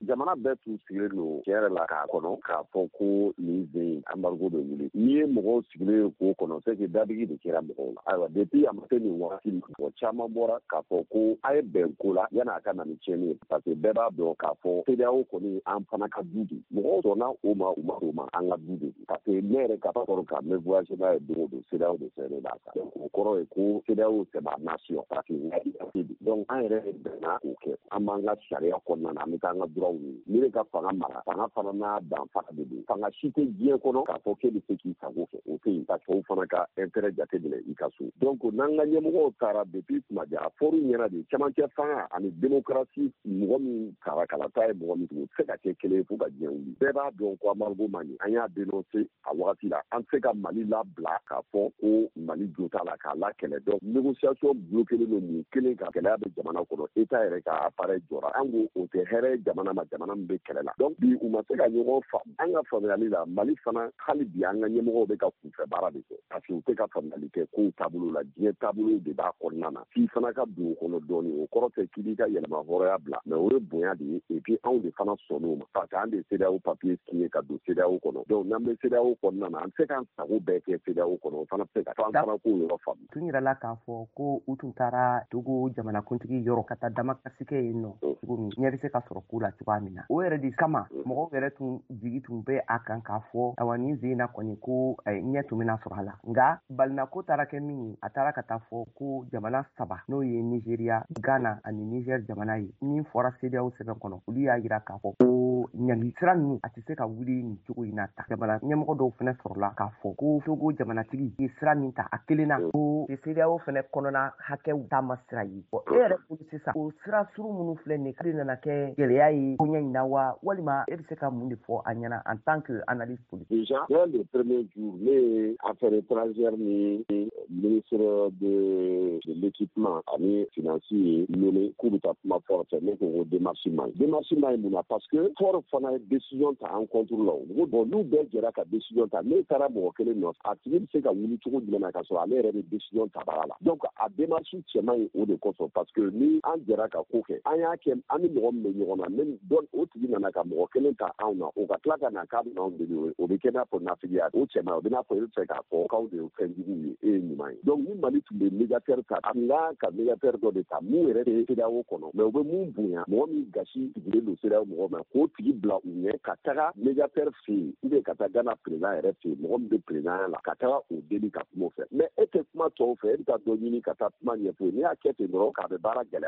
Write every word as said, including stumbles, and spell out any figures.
jamana bɛɛ tun sigilen don tiɲɛ yɛrɛ la k'a kɔnɔ k'a fɔ ko nin sen embargo bɛ wuli n'i ye mɔgɔw sigilen ye k'o kɔnɔ c'est que dadigi de kɛra mɔgɔw la ayiwa depuis a ma se nin wagati mɔgɔ caman bɔra k'a fɔ ko a ye bɛn ko la yanni a ka na ni tiɲɛni ye parce que bɛɛ b'a dɔn k'a fɔ C E D E A O kɔni an fana ka du de mɔgɔw sɔnna o ma u ma o ma an ka du de parce que ne yɛrɛ ka kɔrɔ ka mɛ voyage n'a ye don o don C E D E A O de fɛ ne b'a kan o kɔrɔ ye ko C E D E A O c'est ma nation parce que donc an yɛrɛ bɛnna o kɛ an b'an ka sariya kɔnɔna na an bɛ taa an ka droit ɲini ni ne ka fanga mara fanga fana n'a danfara de don fanga si tɛ diɲɛ kɔnɔ k'a fɔ k'e bɛ se k'i sago kɛ o tɛ yen parce que o fana ka intérêt jate minɛ i ka so donc n'an ka ɲɛmɔgɔw taara depuis tuma de a fɔr'u ɲɛna de cɛmancɛ fanga ani démocratie mɔgɔ min kala kalata ye mɔgɔ min tun se ka kɛ kelen fo ka diɲɛ wuli bɛɛ b'a dɔn ko embargo man ɲi an y'a dénoncer a wagati la an tɛ se ka Mali labila k'a fɔ ko Mali jo t'a la k'a la kɛlɛ donc négociation bloquée don mun kelen ka gɛlɛya bɛ jamana kɔnɔ État yɛrɛ ka appareil jɔra an ko o tɛ hɛrɛ jamana ma jamana min bɛ kɛlɛ la donc bi u ma se ka ɲɔgɔn faamu an ka faamuyali la Mali fana hali bi an ka ɲɛmɔgɔw bɛ ka kunfɛ baara de kɛ parce que u tɛ ka faamuyali kɛ kow taabolo la diɲɛ taabolo de b'a kɔnɔna na f'i fana ka don o kɔnɔ dɔɔnin o kɔrɔ tɛ k'i b'i ka yɛlɛma hɔrɔnya bila mais o ye bonya de ye et puis anw de fana sɔnn'o ma parce que an de C E D E A O papier signé ka don C E D E A O kɔnɔ donc n'an bɛ C E D E A O kɔnɔna na an tɛ se k'an sago bɛɛ kɛ C E D E A O kɔnɔ o fana tɛ se ka fɔ an fana k'o yɔrɔ faamu. Tun yɛrɛ la k'a fɔ ko u tun taara Togo jamanakuntigi yɔrɔ ka taa damakasi kɛ yen nɔ cogo min ɲɛ bɛ se ka sɔrɔ ko la cogoya min na o yɛrɛ de kama mɔgɔw yɛrɛ tun jigi tun bɛ a kan k'a fɔ awa nin sen na kɔni ko ɲɛ tun bɛna sɔrɔ a la nka balina ko taara kɛ min ye a taara ka taa fɔ ko jamana saba n'o ye Nigeria Ghana ani Niger jamana ye min fɔra C E D E A O sɛbɛn kɔnɔ olu y'a jira k'a fɔ ko ɲangi sira ninnu a tɛ se ka wuli nin cogo in na ta jamana ɲɛmɔgɔ dɔw fana sɔrɔla k'a fɔ ko Togo jamanatigi ye sira min ta a kelen na ko C E D E A O fana kɔnɔna hakɛw taama sira ye bon e yɛrɛ bolo sisan o sira suru minnu filɛ nin kari nana kɛ gɛlɛya ye koɲɛ in na wa walima e bɛ se ka mun de fɔ a ɲɛna en tant que analyste politique. Déjà dès le premier jour ne ye affaires étrangères ni ministre de de l'équipement ani financier ye nommé k'u bɛ taa kuma fɔlɔ fɛ ne ko ko démarche man ɲi démarche man ɲi mun na parce que fɔlɔ fana ye décision ta en contre la o ko bon n'u bɛɛ jɛra ka décision ta ne taara mɔgɔ kelen nɔfɛ a tigi bɛ se ka wuli cogo jumɛn na ka sɔrɔ ale yɛrɛ bɛ décision ta baara la donc a démarche cɛ man ɲi o de kosɔn parce que ni an jɛra ka ko kɛ an y'a kɛ an ni mɔgɔ min bɛ ɲɔgɔn na même donc o tigi nana ka mɔgɔ kelen ta anw na o ka tila ka na k'a bɛ anw deli o bɛ kɛ n'a fɔ nafigiya o cɛ man ɲi o bɛ n'a fɔ e bɛ fɛ k'a fɔ k'aw de ye fɛnjugu ye e ye ɲuman ye donc ni Mali tun bɛ médiateur ta a tun ka ka médiateur dɔ de ta mun yɛrɛ bɛ C E D E A O kɔnɔ mais u bɛ mun bonya mɔgɔ min gasi sigilen don C E D E A O mɔgɔ ma k'o tigi bila u ɲɛ ka taga médiateur fɛ yen ou bien ka taa Ghana président yɛrɛ fɛ yen mɔgɔ min bɛ président la ka taga o deli ka kuma o fɛ mais e tɛ kuma tɔw fɛ e bɛ taa dɔ ɲini ka taa kuma ɲɛfɔ n'i y'a kɛ ten dɔrɔn k'a bɛ baara gɛlɛya